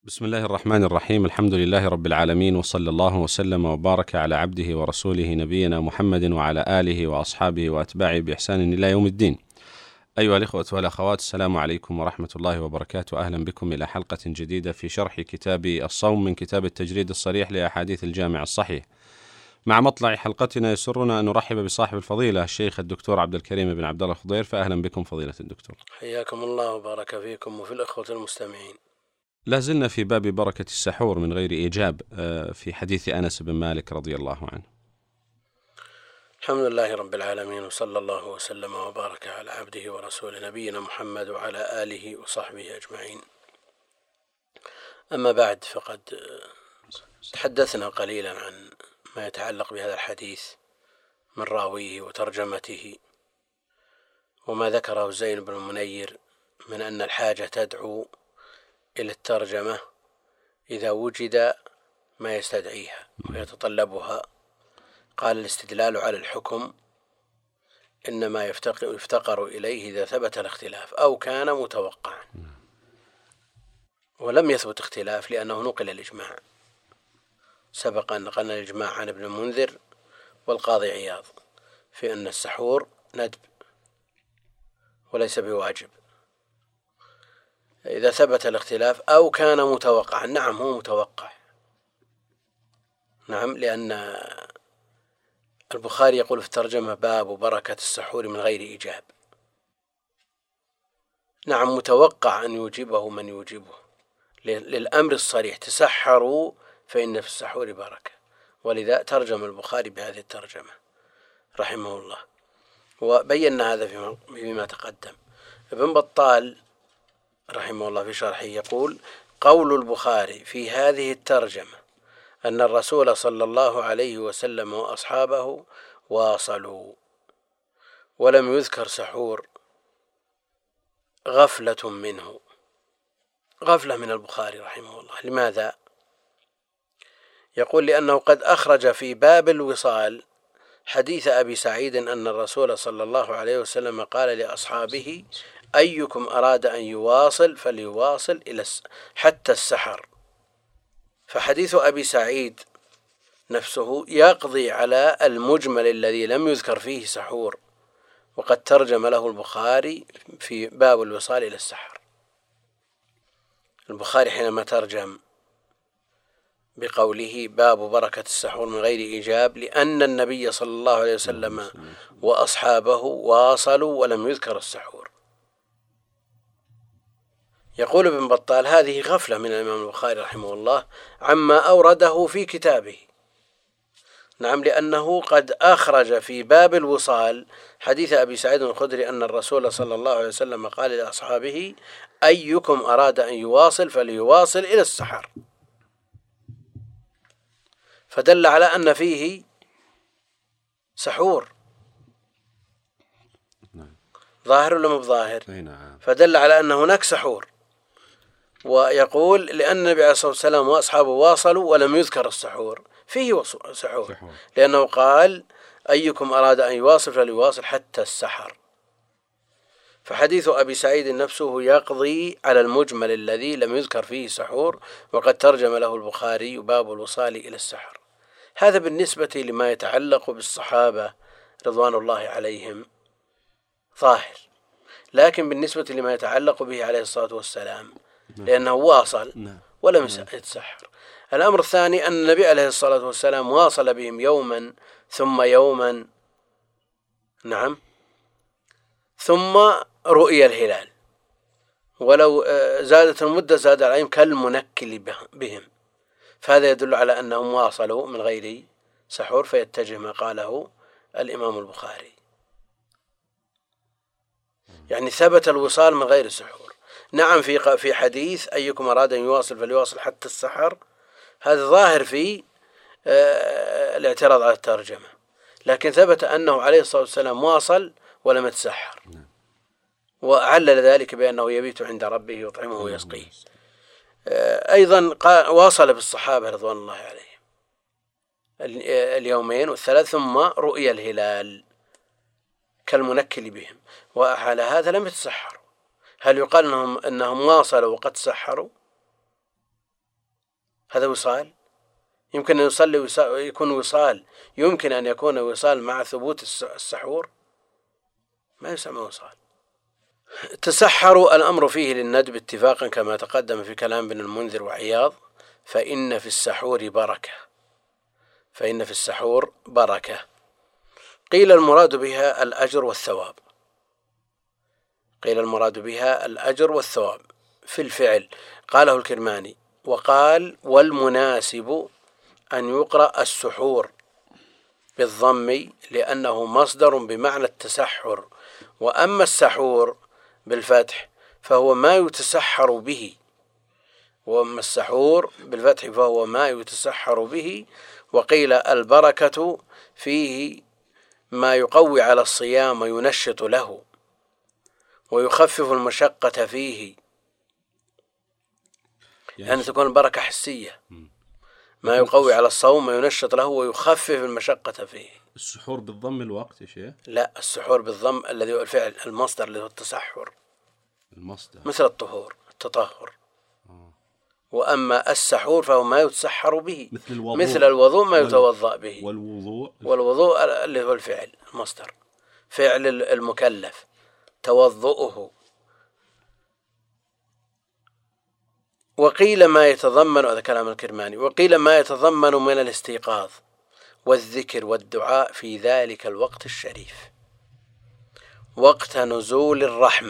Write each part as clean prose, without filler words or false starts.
بسم الله الرحمن الرحيم. الحمد لله رب العالمين، وصلى الله وسلم وبارك على عبده ورسوله نبينا محمد وعلى آله وأصحابه وأتباعه بإحسان إلى يوم الدين. أيها الإخوة والأخوات، السلام عليكم ورحمة الله وبركاته. أهلا بكم إلى حلقة جديدة في شرح كتاب الصوم من كتاب التجريد الصريح لأحاديث الجامع الصحيح. مع مطلع حلقتنا يسرنا أن نرحب بصاحب الفضيلة الشيخ الدكتور عبد الكريم بن عبد الله الخضير، فأهلا بكم فضيلة الدكتور. حياكم الله وبارك فيكم وفي الأخوة المستمعين. لا زلنا في باب بركة السحور من غير إيجاب في حديث أنس بن مالك رضي الله عنه. الحمد لله رب العالمين، وصلى الله وسلم وبارك على عبده ورسوله نبينا محمد وعلى آله وصحبه أجمعين. أما بعد، فقد تحدثنا قليلا عن ما يتعلق بهذا الحديث من راويه وترجمته، وما ذكره زين بن المنير من أن الحاجة تدعو إلى الترجمة إذا وجد ما يستدعيها ويتطلبها. قال: الاستدلال على الحكم إنما يفتقر إليه إذا ثبت الاختلاف أو كان متوقعا، ولم يثبت اختلاف لأنه نقل الإجماع. سبق أن نقلنا الإجماع عن ابن المنذر والقاضي عياض في أن السحور ندب وليس بواجب إذا ثبت الاختلاف أو كان متوقعا. نعم، هو متوقع، نعم، لأن البخاري يقول في الترجمة: باب بركة السحور من غير إيجاب. نعم، متوقع أن يوجبه من يوجبه للأمر الصريح: تسحروا فإن في السحور بركة. ولذا ترجم البخاري بهذه الترجمة رحمه الله، وبينا هذا فيما تقدم. ابن بطال رحمه الله في شرحه يقول: قول البخاري في هذه الترجمة أن الرسول صلى الله عليه وسلم وأصحابه واصلوا ولم يذكر سحور غفلة منه، غفلة من البخاري رحمه الله. لماذا؟ يقول: لأنه قد أخرج في باب الوصال حديث أبي سعيد أن الرسول صلى الله عليه وسلم قال لأصحابه: أيكم أراد أن يواصل فليواصل حتى السحر. فحديث أبي سعيد نفسه يقضي على المجمل الذي لم يذكر فيه سحور، وقد ترجم له البخاري في باب الوصال إلى السحر. البخاري حينما ترجم بقوله: باب بركة السحور من غير إيجاب، لأن النبي صلى الله عليه وسلم وأصحابه واصلوا ولم يذكر السحور. يقول ابن بطال: هذه غفلة من الإمام البخاري رحمه الله عما أورده في كتابه. نعم، لأنه قد أخرج في باب الوصال حديث أبي سعيد الخدري أن الرسول صلى الله عليه وسلم قال لأصحابه: أيكم أراد أن يواصل فليواصل إلى السحر. فدل على أن فيه سحور. ظاهر ولا مو بظاهر؟ فدل على أن هناك سحور. ويقول: لأن النبي عليه الصلاة والسلام وأصحابه واصلوا ولم يذكر السحور، فيه سحور، لأنه قال: أيكم أراد أن يواصل فليواصل حتى السحر. فحديث أبي سعيد نفسه يقضي على المجمل الذي لم يذكر فيه سحور، وقد ترجم له البخاري باب الوصال إلى السحر. هذا بالنسبة لما يتعلق بالصحابة رضوان الله عليهم ظاهر، لكن بالنسبة لما يتعلق به عليه الصلاة والسلام لأنه واصل ولم يتسحر. الأمر الثاني أن النبي عليه الصلاة والسلام واصل بهم يوما ثم يوما، نعم، ثم رؤي الهلال، ولو زادت المدة زاد عليهم كالمنكل بهم. فهذا يدل على أنهم واصلوا من غير سحور، فيتجه ما قاله الإمام البخاري، يعني ثبت الوصال من غير سحور. نعم، في حديث أيكم أراد أن يواصل فليواصل حتى السحر، هذا ظاهر في الاعتراض على الترجمة، لكن ثبت أنه عليه الصلاة والسلام واصل ولم يتسحر، وعلل ذلك بأنه يبيت عند ربه يطعمه ويسقيه. أيضا واصل بالصحابة رضوان الله عليهم اليومين والثلاث، ثم رؤي الهلال كالمنكل بهم، وعلى هذا لم يتسحروا. هل يقال أنهم واصلوا وقد سحروا؟ هذا وصال؟ يمكن أن يصلي يكون وصال، يمكن أن يكون وصال مع ثبوت السحور؟ ما يسمى وصال. تسحروا الأمر فيه للندب اتفاقا كما تقدم في كلام ابن المنذر وعياض، فإن في السحور بركة. قيل المراد بها الأجر والثواب في الفعل، قاله الكرماني. وقال: والمناسب أن يقرأ السحور بالضم لأنه مصدر بمعنى التسحر، وأما السحور بالفتح فهو ما يتسحر به، وقيل البركة فيه ما يقوي على الصيام وينشط له ويخفف المشقة فيه، يعني تكون البركة حسية، ما يقوي على الصوم وينشط له ويخفف المشقة فيه. السحور بالضم الوقت يا شيخ؟ لا، السحور بالضم الذي هو الفعل، المصدر اللي هو التسحر، المصدر مثل التطهر. وأما السحور فهو ما يتسحر به، مثل الوضوء ما يتوضأ به، والوضوء اللي هو الفعل، المصدر، فعل المكلف، توضؤه. وقيل ما يتضمن، هذا كلام الكرماني، وقيل ما يتضمن من الاستيقاظ والذكر والدعاء في ذلك الوقت الشريف، وقت نزول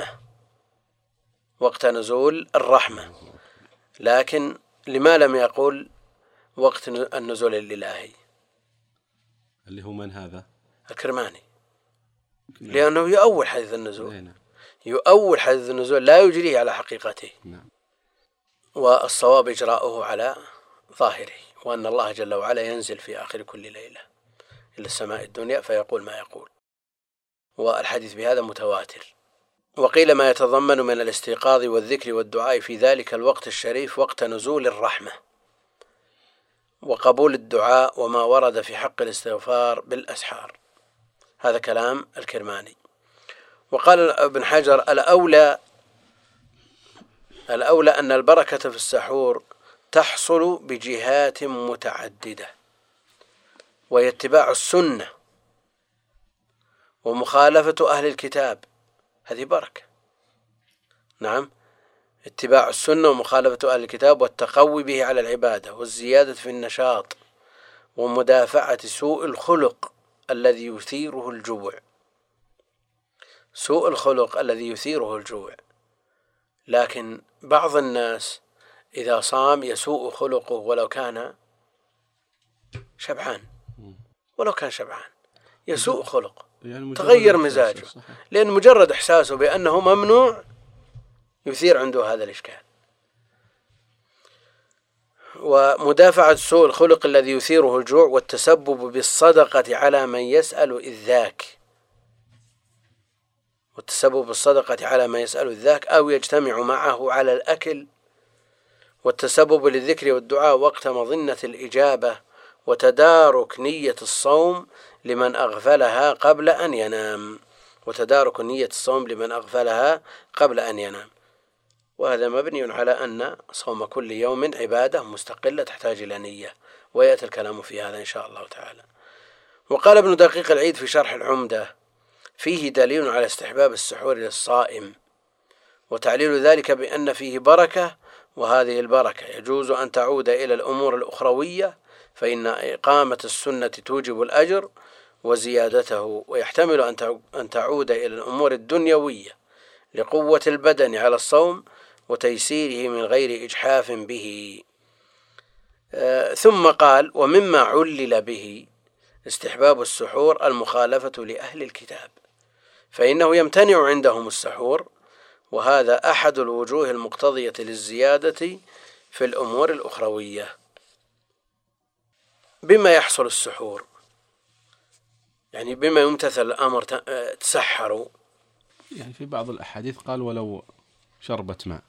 الرحمة. لكن لما لم يقول وقت النزول الإلهي؟ اللي هو من هذا؟ الكرماني، لأنه يؤول حديث النزول، لا يجريه على حقيقته، والصواب إجراؤه على ظاهره، وأن الله جل وعلا ينزل في آخر كل ليلة إلى السماء الدنيا فيقول ما يقول، والحديث بهذا متواتر. وقيل ما يتضمن من الاستيقاظ والذكر والدعاء في ذلك الوقت الشريف وقت نزول الرحمة وقبول الدعاء وما ورد في حق الاستغفار بالأسحار. هذا كلام الكرماني. وقال ابن حجر: الأولى أن البركة في السحور تحصل بجهات متعددة، وهي اتباع السنة ومخالفة أهل الكتاب، هذه بركة. نعم، اتباع السنة ومخالفة أهل الكتاب والتقوي به على العبادة والزيادة في النشاط ومدافعة سوء الخلق الذي يثيره الجوع. لكن بعض الناس إذا صام يسوء خلقه ولو كان شبعان، يسوء خلق، يعني تغير مزاجه، لأن مجرد إحساسه بأنه ممنوع يثير عنده هذا الإشكال. ومدافعة سوء الخلق الذي يثيره الجوع، والتسبب بالصدقة على من يسأل إذ ذاك، أو يجتمع معه على الأكل، والتسبب للذكر والدعاء وقت مظنة الإجابة، وتدارك نية الصوم لمن أغفلها قبل أن ينام، وهذا مبني على أن صوم كل يوم عبادة مستقلة تحتاج إلى نية، ويأتي الكلام في هذا إن شاء الله تعالى. وقال ابن دقيق العيد في شرح العمدة: فيه دليل على استحباب السحور للصائم، وتعليل ذلك بأن فيه بركة، وهذه البركة يجوز أن تعود إلى الأمور الأخروية، فإن إقامة السنة توجب الأجر وزيادته، ويحتمل أن تعود إلى الأمور الدنيوية لقوة البدن على الصوم وتيسيره من غير إجحاف به. ثم قال: ومما علل به استحباب السحور المخالفة لأهل الكتاب، فإنه يمتنع عندهم السحور، وهذا أحد الوجوه المقتضية للزيادة في الأمور الأخروية. بما يحصل السحور، يعني بما يمتثل الأمر تسحروا، يعني في بعض الأحاديث قال ولو شربة ماء،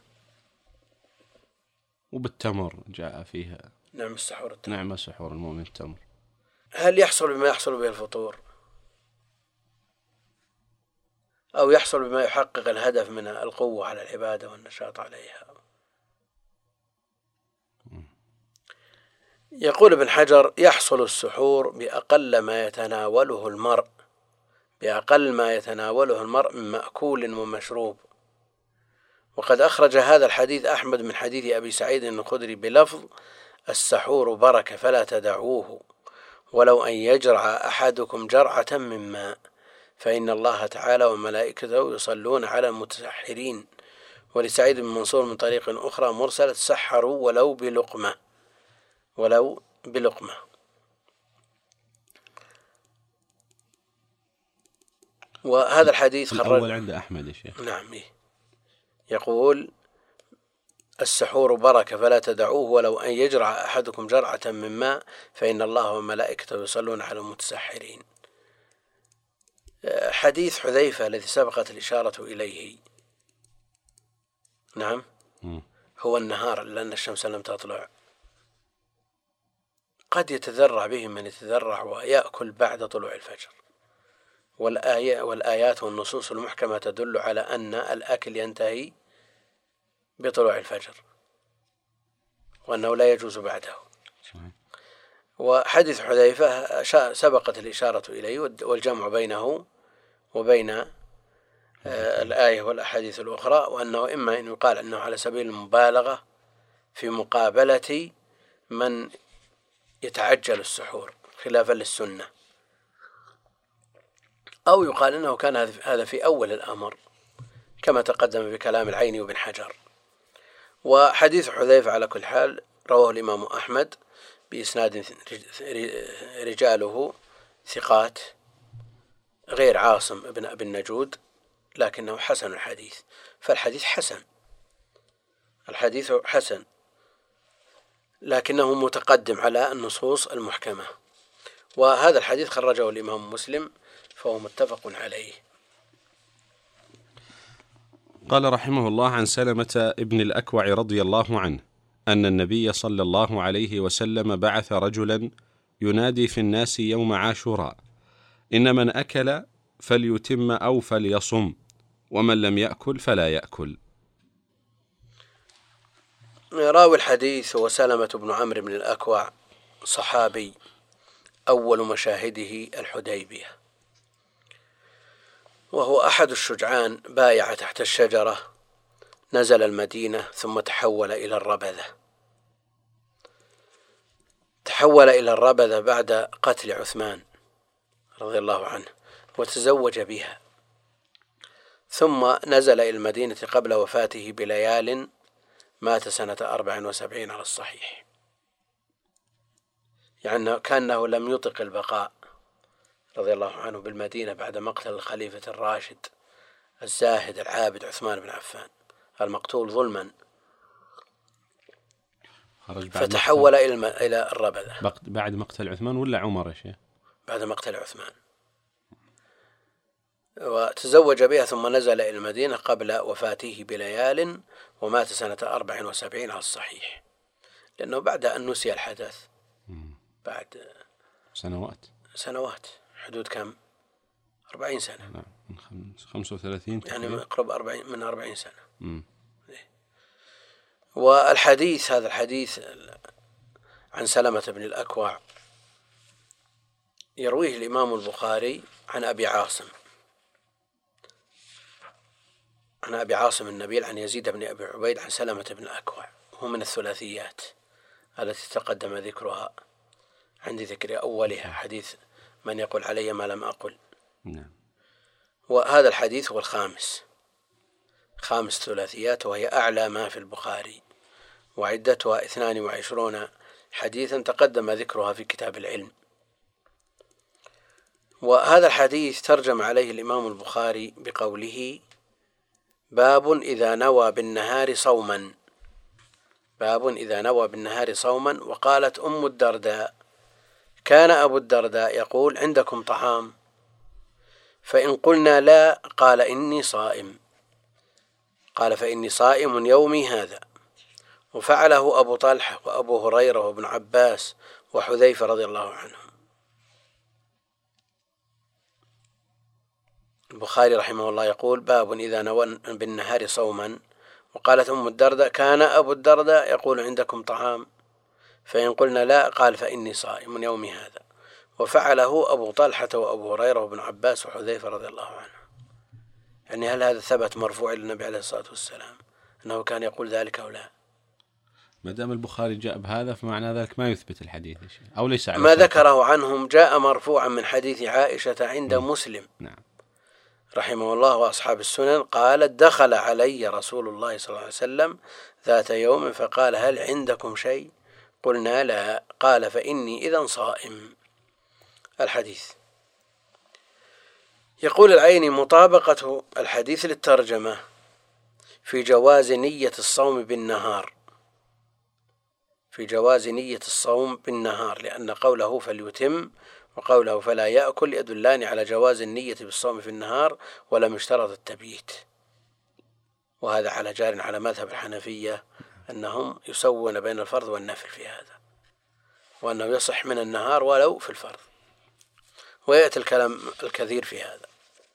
وبالتمر جاء فيها. نعم السحور نعم السحور المؤمن التمر. هل يحصل بما يحصل به الفطور، أو يحصل بما يحقق الهدف من القوة على العبادة والنشاط عليها؟ يقول ابن حجر: يحصل السحور بأقل ما يتناوله المرء من مأكول ومشروب. وقد أخرج هذا الحديث أحمد من حديث أبي سعيد الخدري بلفظ: السحور بركة فلا تدعوه ولو أن يجرع أحدكم جرعة من ماء فإن الله تعالى وملائكته يصلون على المتسحرين. ولسعيد بن منصور من طريق أخرى مرسلة: سحروا ولو بلقمة. وهذا الحديث الأول عند أحمد يا شيخ. نعم. يقول: السحور بركة فلا تدعوه ولو أن يجرع أحدكم جرعة من ماء فإن الله وملائكته يصلون على المتسحرين. حديث حذيفة الذي سبقت الإشارة إليه، نعم، هو النهار لأن الشمس لم تطلع. قد يتذرع بهم من يتذرع ويأكل بعد طلوع الفجر، والآيات والنصوص المحكمة تدل على أن الأكل ينتهي بطلوع الفجر وأنه لا يجوز بعده. وحديث حذيفة سبقت الإشارة إليه والجمع بينه وبين الآية والأحاديث الأخرى، وأنه إما أن يقال أنه على سبيل المبالغة في مقابلة من يتعجل السحور خلافا للسنة، أو يقال أنه كان هذا في أول الأمر كما تقدم بكلام العيني وابن حجر. وحديث حذيفة على كل حال رواه الإمام أحمد بإسناد رجاله ثقات غير عاصم ابن أبي النجود، لكنه حسن الحديث. فالحديث حسن لكنه متقدم على النصوص المحكمة. وهذا الحديث خرجه الإمام مسلم فهو متفق عليه. قال رحمه الله: عن سلمة ابن الأكوع رضي الله عنه أن النبي صلى الله عليه وسلم بعث رجلا ينادي في الناس يوم عاشوراء: إن من أكل فليتم أو فليصم، ومن لم يأكل فلا يأكل. راوي الحديث هو سلمة بن عمرو بن الأكوع، صحابي، أول مشاهده الحديبية، وهو أحد الشجعان، بايع تحت الشجرة، نزل المدينة ثم تحول إلى الربذة بعد قتل عثمان رضي الله عنه، وتزوج بها، ثم نزل إلى المدينة قبل وفاته بليال، مات سنة 74 على الصحيح، يعني كأنه لم يطق البقاء رضي الله عنه بالمدينة بعد مقتل الخليفة الراشد الزاهد العابد عثمان بن عفان المقتول ظلما، فتحول إلى الربذة بعد مقتل عثمان ولا عمر يا شيخ؟ بعد مقتل عثمان، وتزوج بها ثم نزل إلى المدينة قبل وفاته بليال، ومات سنة 74 على الصحيح، لأنه بعد أن نسي الحدث بعد سنوات حدود كم 40 سنة، نعم، من 35 يعني قرب 40 سنة. والحديث، هذا الحديث عن سلمة بن الأكوع يرويه الإمام البخاري عن أبي عاصم النبيل عن يزيد بن أبي عبيد عن سلمة بن الأكوع، هو من الثلاثيات التي تقدم ذكرها عند ذكر أولها، حديث من يقول علي ما لم أقل. وهذا الحديث هو خامس ثلاثيات، وهي أعلى ما في البخاري، وعدتها 22 حديثا تقدم ذكرها في كتاب العلم. وهذا الحديث ترجم عليه الإمام البخاري بقوله: باب إذا نوى بالنهار صوما. وقالت أم الدرداء: كان أبو الدرداء يقول: عندكم طعام؟ فإن قلنا لا، قال: إني صائم. قال: فإني صائم يومي هذا. وفعله أبو طلحة وأبو هريرة وابن عباس وحذيفة رضي الله عنهم. البخاري رحمه الله يقول: باب إذا نوى بالنهار صوما. وقالت أم الدرداء: كان أبو الدرداء يقول: عندكم طعام؟ فإن قلنا لا قال فإني صائم من يومي هذا. وفعله أبو طلحة وأبو هريرة وابن عباس وحذيفة رضي الله عنه. يعني هل هذا ثبت مرفوع إلى النبي عليه الصلاة والسلام أنه كان يقول ذلك أو لا؟ ما دام البخاري جاء بهذا فمعنى ذلك ما يثبت الحديث أو ليس على ما ذكره عنهم جاء مرفوعا من حديث عائشة عند مسلم نعم رحمه الله وأصحاب السنن قالت دخل علي رسول الله صلى الله عليه وسلم ذات يوم فقال هل عندكم شيء؟ قلنا لا. قال فإني إذن صائم. الحديث. يقول العيني مطابقة الحديث للترجمة في جواز نية الصوم بالنهار، في جواز نية الصوم بالنهار، لأن قوله فليتم وقوله فلا يأكل يدلان على جواز النية بالصوم في النهار ولم يشترط التبييت. وهذا على جار على مذهب الحنفية أنهم يسوون بين الفرض والنفل في هذا، وأنه يصح من النهار ولو في الفرض، ويأتي الكلام الكثير في هذا.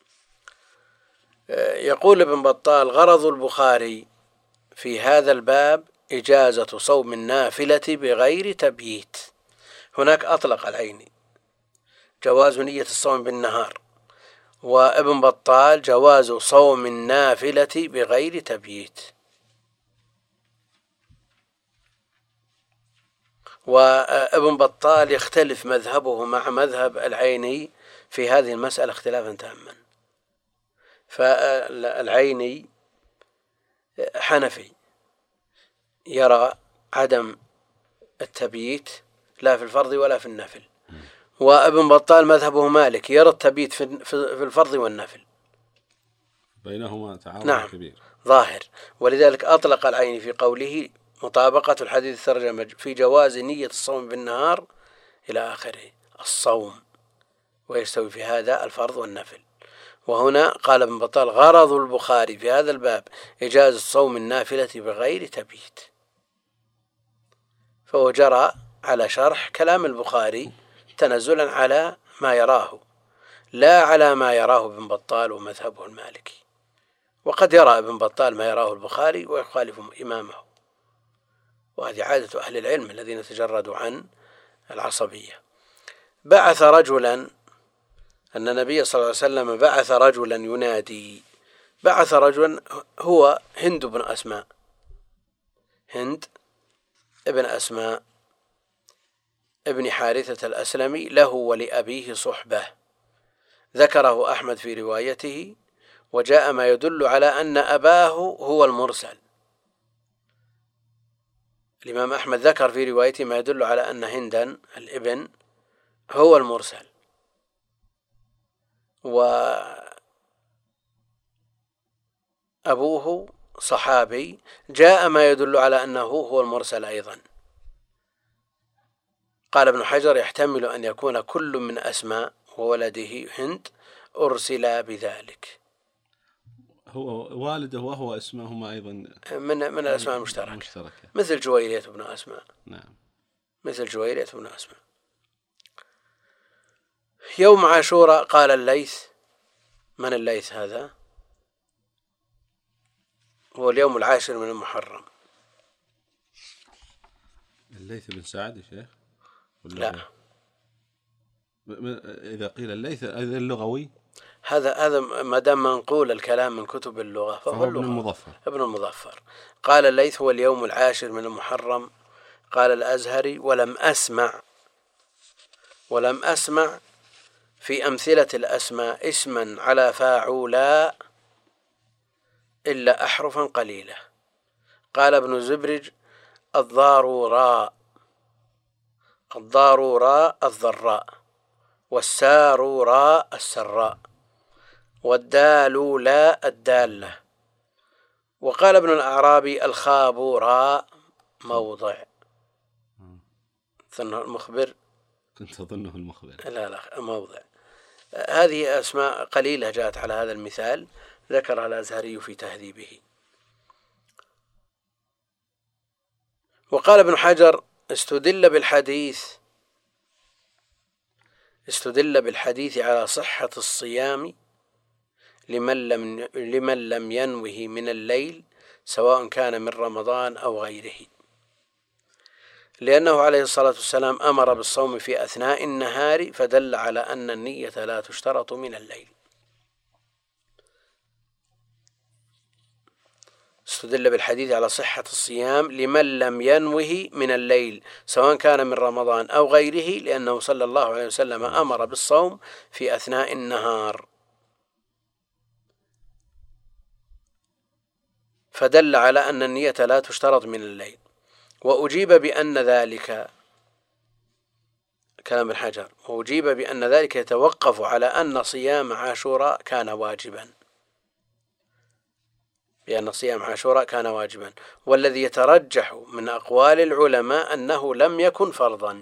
يقول ابن بطال غرض البخاري في هذا الباب إجازة صوم النافلة بغير تبييت. هناك أطلق العيني جواز نية الصوم بالنهار، وابن بطال جواز صوم النافلة بغير تبييت. وابن بطال يختلف مذهبه مع مذهب العيني في هذه المسألة اختلافا تاما. فالعيني حنفي يرى عدم التبييت لا في الفرض ولا في النفل، وابن بطال مذهبه مالك يرى التبييت في الفرض والنفل، بينهما تعارض نعم كبير ظاهر. ولذلك أطلق العيني في قوله مطابقة الحديث الترجمة في جواز نية الصوم بالنهار إلى آخره الصوم، ويستوي في هذا الفرض والنفل. وهنا قال ابن بطال غرض البخاري في هذا الباب إجازة صوم النافلة بغير تبييت، فهو جرى على شرح كلام البخاري تنزلا على ما يراه لا على ما يراه ابن بطال ومذهبه المالكي. وقد يرى ابن بطال ما يراه البخاري ويخالف إمامه، وهذه عادة أهل العلم الذين تجردوا عن العصبية. بعث رجلا، أن النبي صلى الله عليه وسلم بعث رجلا ينادي. بعث رجلا هو هند بن أسماء، هند ابن أسماء ابن حارثة الأسلمي، له ولأبيه صحبة، ذكره أحمد في روايته، وجاء ما يدل على أن أباه هو المرسل. الإمام أحمد ذكر في روايته ما يدل على أن هندا الابن هو المرسل، وأبوه صحابي، جاء ما يدل على أنه هو المرسل أيضا. قال ابن حجر يحتمل أن يكون كل من أسماء وولده هند أرسل بذلك. هو والده وهو اسمهما أيضا من الأسماء المشتركة، مثل جويرية بن أسماء. نعم، مثل جويرية بن أسماء. يوم عاشوراء قال الليث، من الليث هذا؟ هو اليوم العاشر من المحرم. الليث بن سعد يا شيخ؟ لا، إذا قيل الليث هذا اللغوي، هذا ما دام منقول الكلام من كتب اللغة فهو ابن المظفر. ابن المظفر قال الليث هو اليوم العاشر من المحرم. قال الأزهري ولم أسمع في أمثلة الأسماء اسما على فاعولا إلا أحرفا قليلة. قال ابن زبرج الضاروراء الضراء، والساروراء السراء، والدالولا الدالة. وقال ابن الأعرابي الخابوراء موضع. المخبر كنت أظنه المخبر، لا موضع. هذه أسماء قليلة جاءت على هذا المثال، ذكرها الأزهري في تهذيبه. وقال ابن حجر استدل بالحديث على صحة الصيام لمن لم ينوه من الليل سواء كان من رمضان أو غيره. لأنه عليه الصلاة والسلام أمر بالصوم في أثناء النهار، فدل على أن النية لا تشترط من الليل. استدل بالحديث على صحة الصيام لمن لم ينوه من الليل سواء كان من رمضان أو غيره، لأنه صلى الله عليه وسلم أمر بالصوم في أثناء النهار، فدل على أن النية لا تشترط من الليل. وأجيب بأن ذلك كلام الحجر، وأجيب بأن ذلك يتوقف على أن صيام عاشوراء كان واجبا، لأن صيام عاشوراء كان واجبا، والذي يترجح من أقوال العلماء أنه لم يكن فرضا.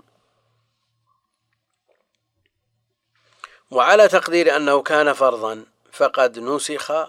وعلى تقدير أنه كان فرضا فقد نسخ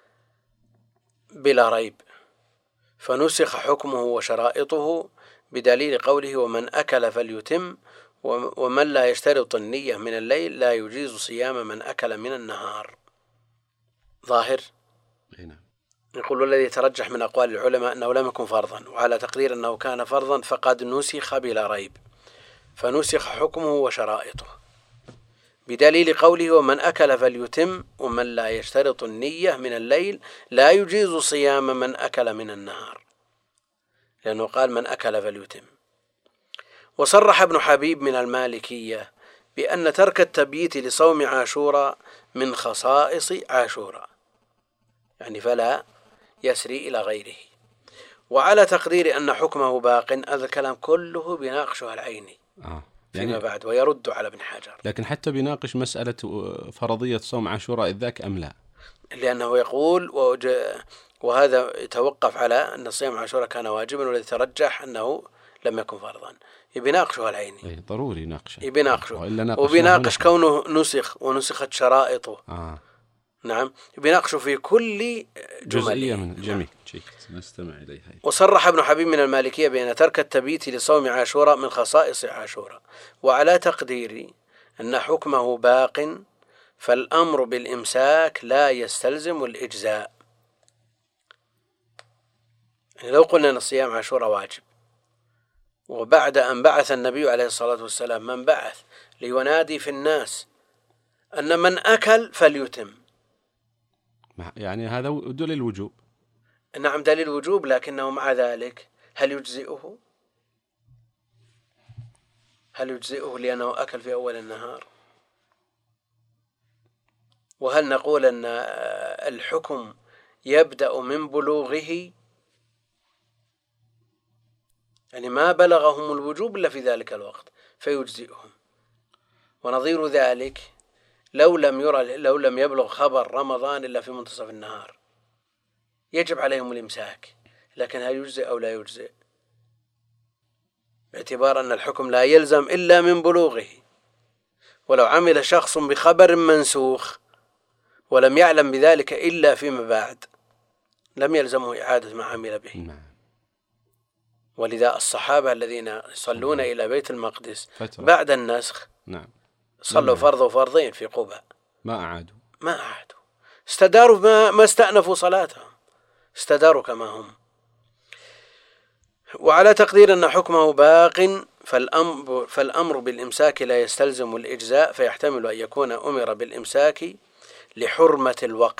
بلا ريب، فنسخ حكمه وشرائطه بدليل قوله ومن أكل فليتم، ومن لا يشترط النية من الليل لا يجيز صيام من أكل من النهار. ظاهر؟ يقول الذي يترجح من أقوال العلماء أنه لم يكن فرضا، وعلى تقدير أنه كان فرضا فقد نسخ بلا ريب، فنسخ حكمه وشرائطه بدليل قوله ومن أكل فليتم، ومن لا يشترط النية من الليل لا يجيز صيام من أكل من النهار، لأنه قال من أكل فليتم. وصرح ابن حبيب من المالكية بأن ترك التبييت لصوم عاشوراء من خصائص عاشوراء، يعني فلا يسري إلى غيره. وعلى تقدير أن حكمه باق، هذا الكلام كله بيناقشه العيني فيما بعد ويرد على ابن حجر. لكن حتى بيناقش مسألة فرضية صوم عاشوراء إذ ذاك أم لا، لأنه يقول وهذا يتوقف على أن صيام عاشوراء كان واجبا، والذي ترجح أنه لم يكن فرضا. يبيناقشه العيني، ضروري يناقشه، وبيناقش كونه نسخ ونسخت شرائطه. نعم، بيناقشه في كل جزئية من جميع شيء نستمع إليها. وصرح ابن حبيب من المالكية بأن ترك التبييت لصوم عاشوراء من خصائص عاشوراء، وعلى تقدير أن حكمه باق فالأمر بالإمساك لا يستلزم الإجزاء. يعني لو قلنا أن صيام عاشوراء واجب، وبعد أن بعث النبي عليه الصلاة والسلام من بعث لينادي في الناس أن من أكل فليتم، يعني هذا دليل الوجوب. نعم دليل الوجوب، لكنه مع ذلك هل يجزئه؟ لأنه أكل في أول النهار؟ وهل نقول أن الحكم يبدأ من بلوغه، يعني ما بلغهم الوجوب إلا في ذلك الوقت فيجزئهم؟ ونظير ذلك لو لم يبلغ خبر رمضان إلا في منتصف النهار يجب عليهم الإمساك، لكن هل يجزئ أو لا يجزئ؟ باعتبار أن الحكم لا يلزم إلا من بلوغه. ولو عمل شخص بخبر منسوخ ولم يعلم بذلك إلا فيما بعد لم يلزمه إعادة ما عمل به. ولذا الصحابة الذين يصلون إلى بيت المقدس بعد النسخ صلوا فرض وفرضين في قباء ما أعادوا، استداروا ما استأنفوا صلاتهم، استداروا كما هم. وعلى تقدير أن حكمه باق فالأمر بالإمساك لا يستلزم الإجزاء، فيحتمل أن يكون أمر بالإمساك لحرمة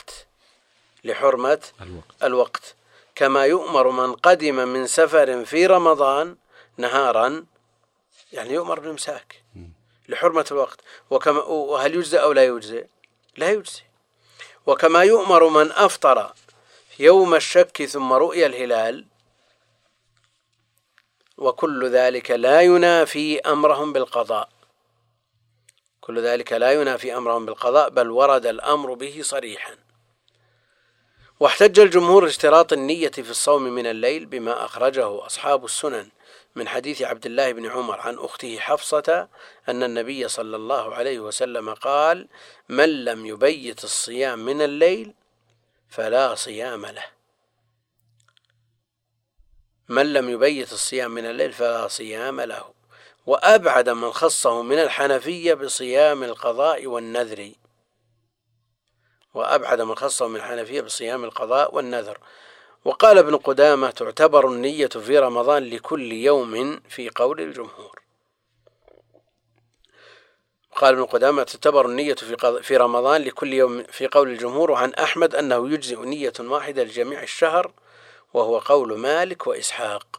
الوقت كما يؤمر من قدم من سفر في رمضان نهارا، يعني يؤمر بالإمساك لحرمة الوقت. وهل يجزئ أو لا يجزئ؟ لا يجزئ. وكما يؤمر من أفطر يوم الشك ثم رؤي الهلال، وكل ذلك لا ينافي أمرهم بالقضاء، بل ورد الأمر به صريحا. واحتج الجمهور اشتراط النية في الصوم من الليل بما أخرجه أصحاب السنن من حديث عبد الله بن عمر عن أخته حفصة أن النبي صلى الله عليه وسلم قال من لم يبيت الصيام من الليل فلا صيام له. وأبعد من خصه من الحنفية بصيام القضاء والنذر. وقال ابن قدامة تعتبر النية في رمضان لكل يوم في قول الجمهور. قال ابن قدامة تعتبر النية في رمضان لكل يوم في قول الجمهور. وعن أحمد أنه يجزئ نية واحدة لجميع الشهر، وهو قول مالك وإسحاق.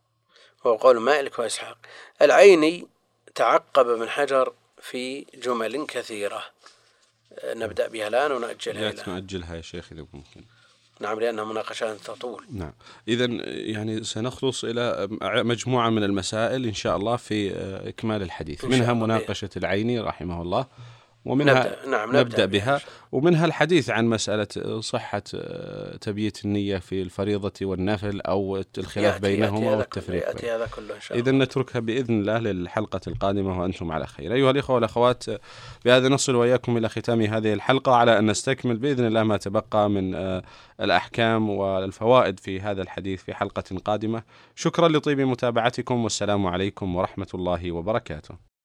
العيني تعقب ابن حجر في جمل كثيرة، نبدأ بها الآن ونأجلها نأجلها يا شيخ إذا ممكن. نعم، لأنها مناقشات تطول. نعم، إذن يعني سنخلص إلى مجموعة من المسائل إن شاء الله في إكمال الحديث، منها مناقشة العيني رحمه الله، ومنها نبدأ بها، ومنها الحديث عن مسألة صحة تبييت النية في الفريضة والنفل أو الخلاف بينهما والتفريق. إذن نتركها بإذن الله للحلقة القادمة وأنتم على خير. أيها الإخوة والأخوات، بهذا نصل وإياكم إلى ختام هذه الحلقة، على أن نستكمل بإذن الله ما تبقى من الأحكام والفوائد في هذا الحديث في حلقة قادمة. شكرا لطيب متابعتكم، والسلام عليكم ورحمة الله وبركاته.